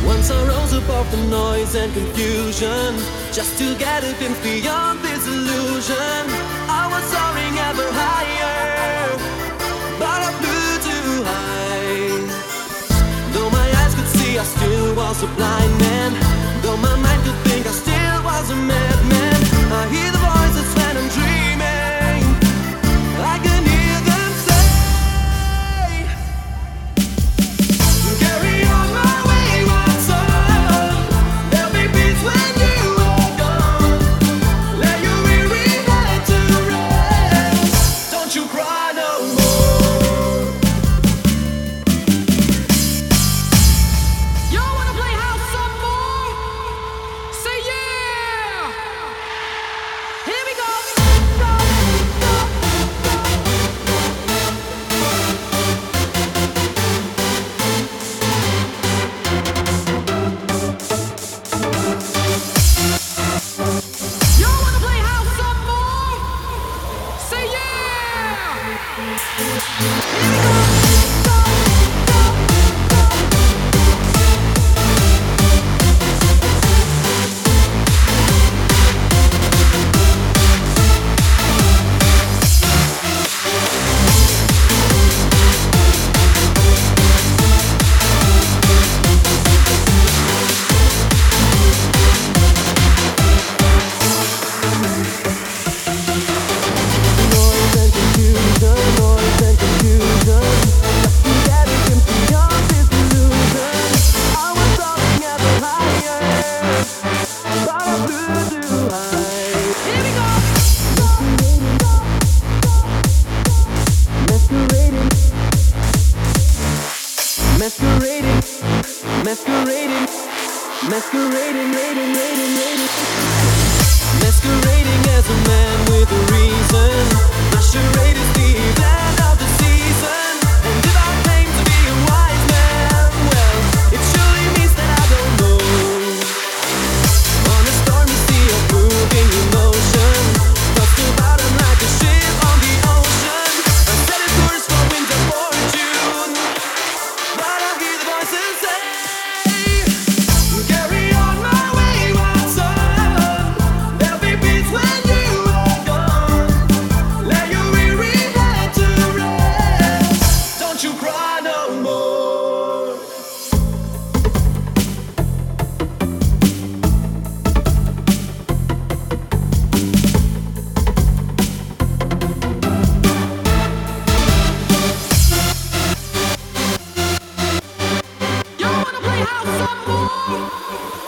Once I rose above the noise and confusion, just to get a glimpse beyond this illusion. I was soaring ever higher, but I flew too high. Though my eyes could see, I still was a blind man. Though my mind could think, I still was a madman. I hear the voices when I'm dreaming, I can hear them say, carry on my wayward son. There'll be peace when you are gone. Lay your weary head to rest. Don't you cry no more. Y'all wanna play house some more? Say yeah! Here we go! Y'all wanna play house some more? Say yeah! Here we go! Masquerading, masquerading, masquerading, masquerading as a man with a reason. My charade is the event of the season. And if I claim to be a wise man, well, it surely means that I don't know. On a stormy sea of moving emotion, tossed about I'm like a ship on the ocean. I set a course for winter fortune, but I hear the voices say, carry on my wayward son. There'll be peace when you are gone. Lay your weary head to rest. Don't you cry no more. Y'all wanna play house some more?